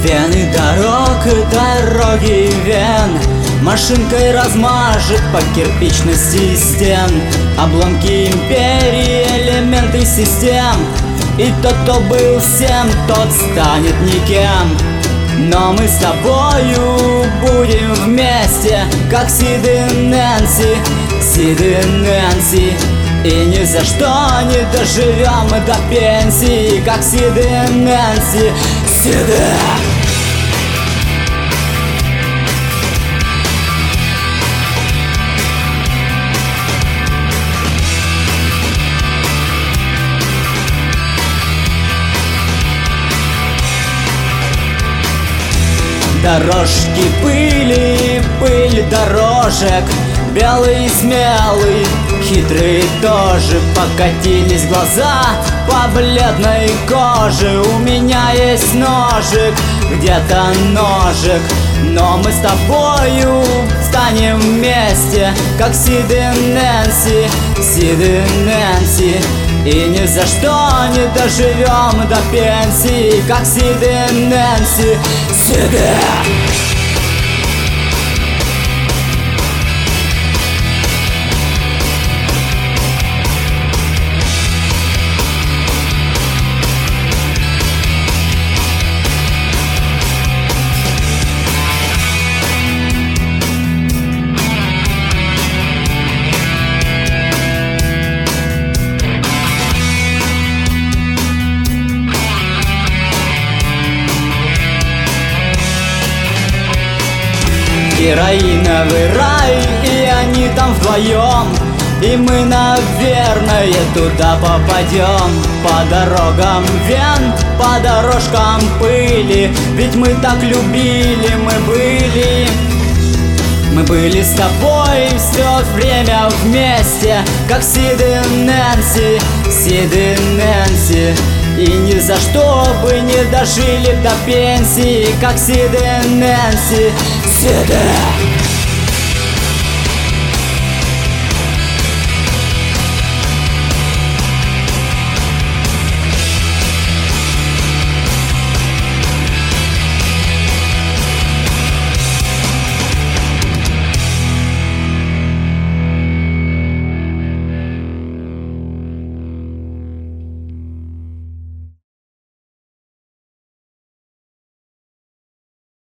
Вены дорог, дороги вен, машинкой размажет по кирпичности стен обломки империи, элементы систем. И тот, кто был всем, тот станет никем. Но мы с тобою будем вместе, как Сид и Нэнси, Сид и Нэнси. И ни за что не доживем мы до пенсии, как Сид и Нэнси, Сиды. Дорожки пыли, пыль дорожек, белый, смелый, хитрый тоже. Покатились глаза по бледной коже. У меня есть ножик, где-то ножик. Но мы с тобою станем вместе, как Сид и Нэнси, Сид и Нэнси. И ни за что не доживем до пенсии, как Сид и Нэнси, Сиды. Героиновый рай, и они там вдвоем, и мы, наверное, туда попадем. По дорогам вен, по дорожкам пыли, ведь мы так любили, мы были с тобой все время вместе, как Сид и Нэнси, Сид и Нэнси. И ни за что бы не дожили до пенсии, как Сид и Нэнси, Сиды.